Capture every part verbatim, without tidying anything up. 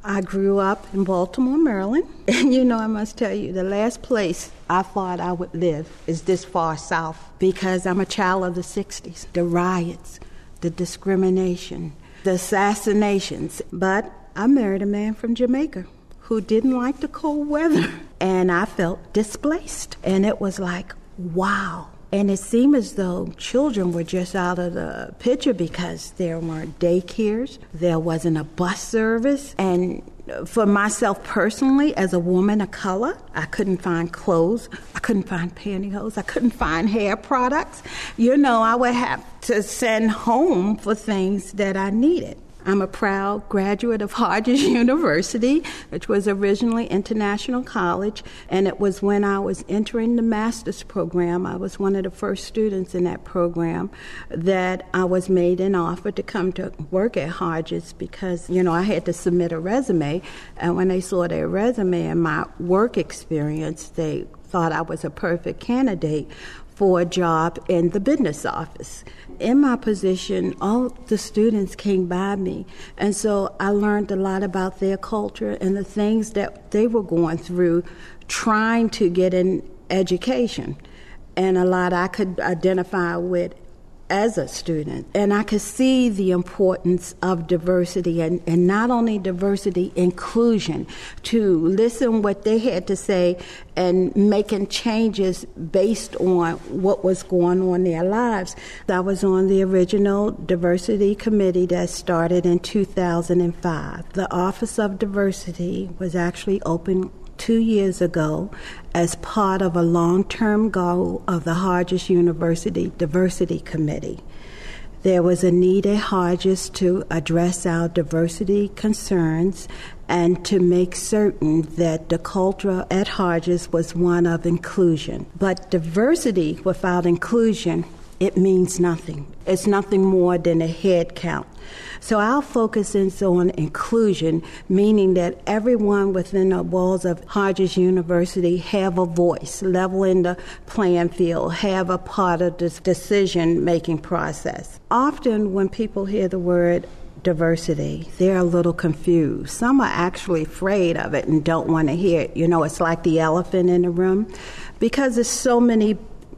I grew up in Baltimore, Maryland. And you know, I must tell you, the last place I thought I would live is this far south because I'm a child of the sixties. The riots, the discrimination, the assassinations. But I married a man from Jamaica who didn't like the cold weather. And I felt displaced. And it was like, wow. And it seemed as though children were just out of the picture because there weren't daycares, there wasn't a bus service. And for myself personally, as a woman of color, I couldn't find clothes, I couldn't find pantyhose, I couldn't find hair products. You know, I would have to send home for things that I needed. I'm a proud graduate of Hodges University, which was originally International College, and it was when I was entering the master's program, I was one of the first students in that program, that I was made an offer to come to work at Hodges because, you know, I had to submit a resume, and when they saw their resume and my work experience, they thought I was a perfect candidate for a job in the business office. In my position, all the students came by me, and so I learned a lot about their culture and the things that they were going through trying to get an education, and a lot I could identify with as a student. And I could see the importance of diversity, and, and not only diversity, inclusion, to listen what they had to say and making changes based on what was going on in their lives. I was on the original diversity committee that started in two thousand five. The Office of Diversity was actually open two years ago as part of a long-term goal of the Hodges University Diversity Committee. There was a need at Hodges to address our diversity concerns and to make certain that the culture at Hodges was one of inclusion. But diversity without inclusion, it means nothing. It's nothing more than a head count. So our focus is on inclusion, meaning that everyone within the walls of Hodges University have a voice, level in the playing field, have a part of this decision-making process. Often when people hear the word diversity, they're a little confused. Some are actually afraid of it and don't want to hear it. You know, it's like the elephant in the room because there's so many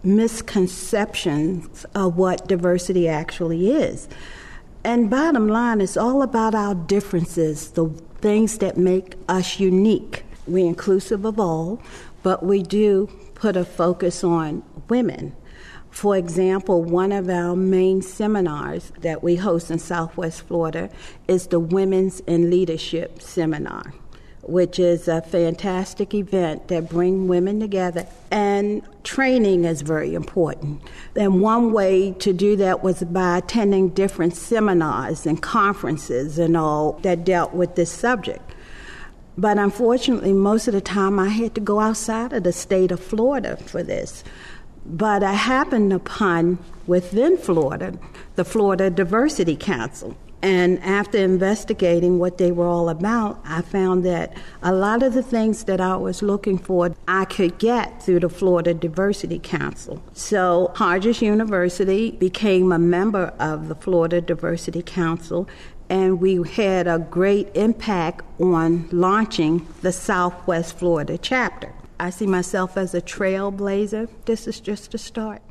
misconceptions of what diversity actually is. And bottom line, it's all about our differences, the things that make us unique. We're inclusive of all, but we do put a focus on women. For example, one of our main seminars that we host in Southwest Florida is the Women's in Leadership Seminar, which is a fantastic event that brings women together. And training is very important. And one way to do that was by attending different seminars and conferences and all that dealt with this subject. But unfortunately, most of the time I had to go outside of the state of Florida for this. But I happened upon, within Florida, the Florida Diversity Council. And after investigating what they were all about, I found that a lot of the things that I was looking for, I could get through the Florida Diversity Council. So Hodges University became a member of the Florida Diversity Council, and we had a great impact on launching the Southwest Florida chapter. I see myself as a trailblazer. This is just a start.